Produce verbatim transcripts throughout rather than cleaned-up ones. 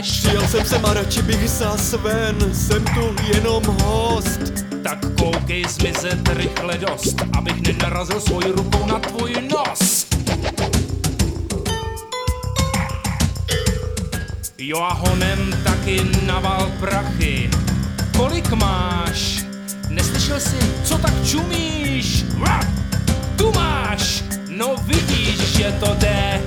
Přijel jsem sem a radši bych zas ven, jsem tu jenom host. Tak koukej zmizet rychle dost, abych nenarazil svojí rukou na tvůj nos. Jo a honem taky naval prachy. Kolik máš? Neslyšel jsi, co tak čumíš? Vra! Tu máš! No vidíš, že to jde.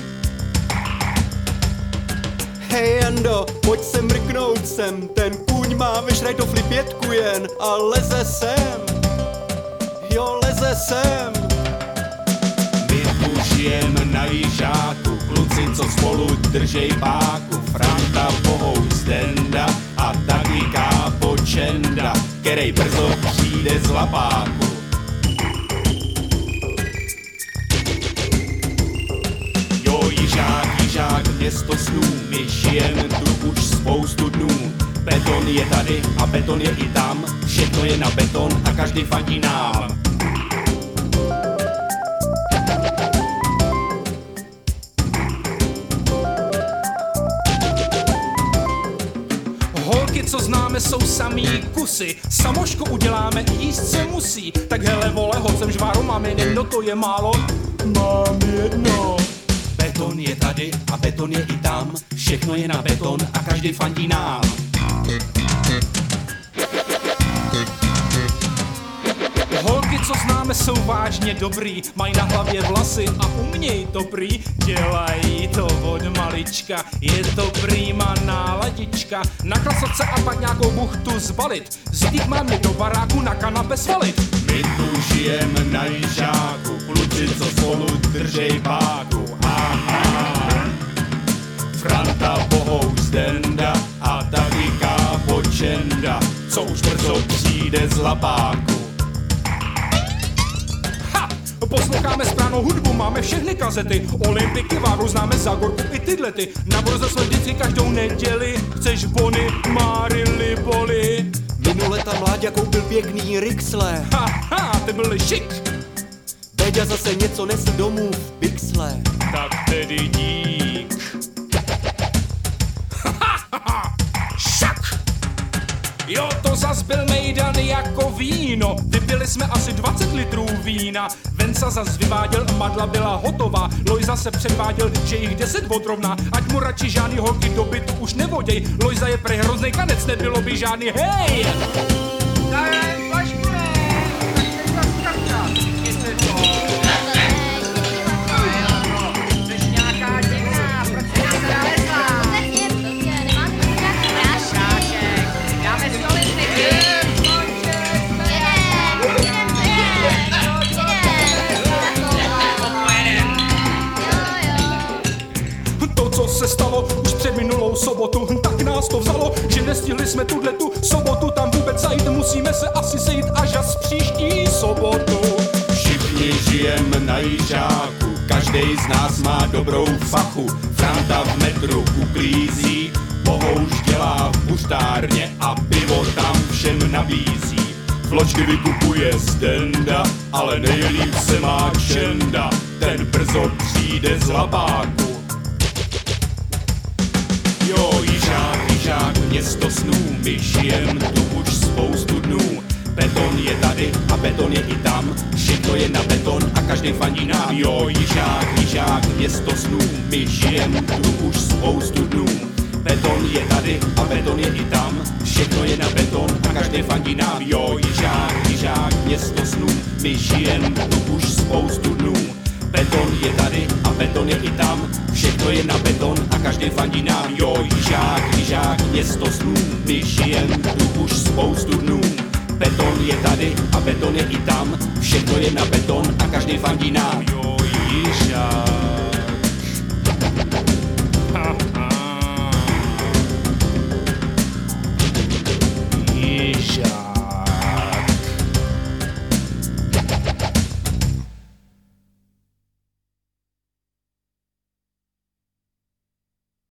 Hej Jando, pojď sem mrknout sem, ten kůň má ve Šrajtofli pětku jen a leze sem. Jo, leze sem. My tu žijem na Jižáku, kluci, co spolu držej páku. Franta, Bohou, Stenda a taky Kápo Čenda, kerej brzo přijde z lapáku. Jo, Jižák, Jižák, město snů, my žijem tu už spoustu dnů. Beton je tady a beton je i tam, všechno je na beton a každý fandí nám. Holky, co známe, jsou samý kusy. Samošku uděláme, jíst se musí. Tak hele vole, hoď sem žváru, mám jen jedno, to je málo. Mám jedno. Beton je tady a beton je i tam, všechno je na beton a každý fandí nám. Holky, co známe, jsou vážně dobrý, mají na hlavě vlasy a umějí to prý, dělají to od malička, je to prýma náladička, na klasovce a pak nějakou buchtu zbalit, zjít mám mě do baráku na kanape svalit. My tu žijem na Jižáku, kluci, co spolu držej páku. Aha. Franta, Bohou, Stenda a taky Kápo Čenda, co už brzo přijde z lapáku. Posloucháme správnou hudbu, máme všechny kazety, Olympiky, Vágu, známe Zagorku i tyhle ty. Na Borze jsme vždycky každou neděli, chceš bony, Máry, Liboli. Minule tam Láďa koupil pěkný rixle. Haha, ty byli šik. Béďa zase něco nesl domů v pixle. Tak tedy dík. Šak! Jo, to zas byl mejdan jako víno. Vypili jsme asi dvacet litrů vína. Venca zas vyváděl, madla byla hotová. Lojza se předváděl, že jich deset odrovná. Ať mu radši žádný holky do bytu už nevoděj. Lojza je prej hroznej kanec, nebylo by žádný hej! Daj, flašku ne! Tak teďka zkazka. Jestli to... Jsi nějaká divná, proč jsi nám teda lezla? Obecně, prostě nemám tu nějaký Prášek, dáme si olistiky. To, co se stalo už před minulou sobotu, tak nás to vzalo, že nestihli jsme tuhletu sobotu tam vůbec zajít. Musíme se asi sejít až až příští sobotu. Všichni žijem na Jižáku, každej z nás má dobrou fachu. Franta v metru uklízí, Bohouš dělá v buštárně a pivo tam všem nabízí. Fločky vykupuje Stenda, ale nejlíp se má Čenda, ten brzo přijde z lapáku. Jo, Jižák, Jižák, město snů, my žijem tu už spoustu dnů. Beton je tady a beton je i tam, všechno je na beton a každý fandí nám. Jo, Jižák, Jižák, město snů, my žijem tu už spoustu dnů. Beton je tady a beton je i tam, všechno je na beton a každý fandí nám. Jo, Jižák, Jižák, město snů, my žijem tu už spoustu dnů. Beton je tady a beton je i tam, všechno je na beton a každý fandí nám. Jo, Jižák, Jižák, město snů, my žijem tu už spoustu dnů. Beton je tady a beton je i tam, všechno je na beton a každý fandí nám. Jo, Jižák.